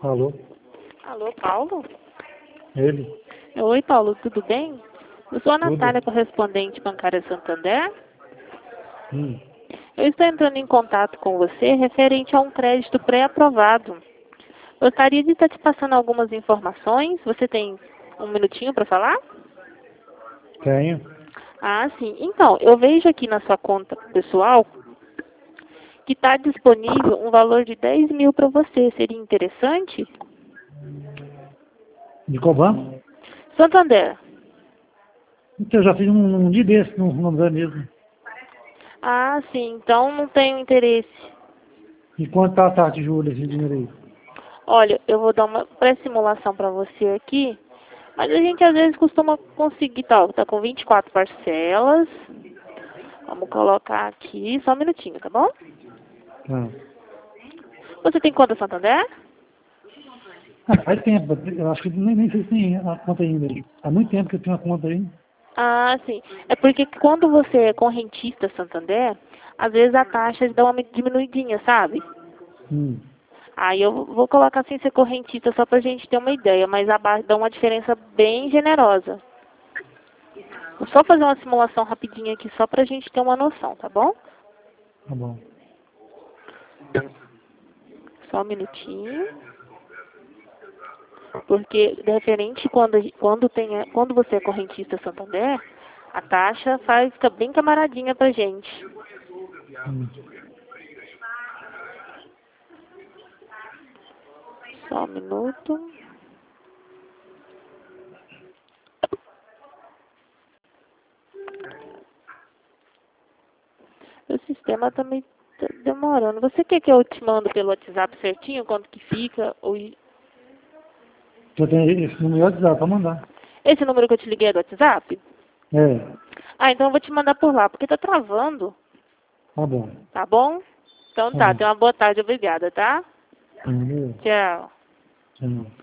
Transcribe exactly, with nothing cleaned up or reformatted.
Alô? Alô, Paulo? Ele? Oi, Paulo, tudo bem? Eu sou a Tudo? Natália, correspondente bancária Santander. Hum. Eu estou entrando em contato com você referente a um crédito pré-aprovado. Gostaria de estar te passando algumas informações. Você tem um minutinho para falar? Tenho. Ah, sim. Então, eu vejo aqui na sua conta pessoal que está disponível um valor de dez mil para você. Seria interessante? De qual banco? Santander. Então, eu já fiz um, um dia desse no nome mesmo. Ah, sim. Então não tenho interesse. E quanto tá a taxa de juros desse dinheiro aí? Olha, eu vou dar uma pré-simulação para você aqui, mas a gente às vezes costuma conseguir, tal, tá com vinte e quatro parcelas. Vamos colocar aqui, só um minutinho, tá bom? Ah. Você tem conta Santander? Ah, faz tempo, eu acho que nem, nem sei se tem a conta ainda. Há muito tempo que eu tenho uma conta aí. Ah, sim. É porque quando você é correntista Santander, às vezes a taxa dá uma diminuidinha, sabe? Hum. Aí eu vou colocar assim ser correntista só pra gente ter uma ideia, mas abaixo dá uma diferença bem generosa. Vou só fazer uma simulação rapidinha aqui só pra gente ter uma noção, tá bom? Tá bom. Só um minutinho. Porque, de referente, quando, a gen- quando, tem, a- quando você é correntista Santander, a taxa faz, fica bem camaradinha pra gente. Hum. Só um minuto. O sistema tá meio tá demorando. Você quer que eu te mando pelo WhatsApp certinho, quanto que fica? Ou... Eu tenho esse número de WhatsApp pra mandar. Esse número que eu te liguei é do WhatsApp? É, Ah, então eu vou te mandar por lá, porque tá travando, tá bom. tá bom? Então Tá tá, bom. tenha uma boa tarde, obrigada, tá? Hum. Tchau. Tchau.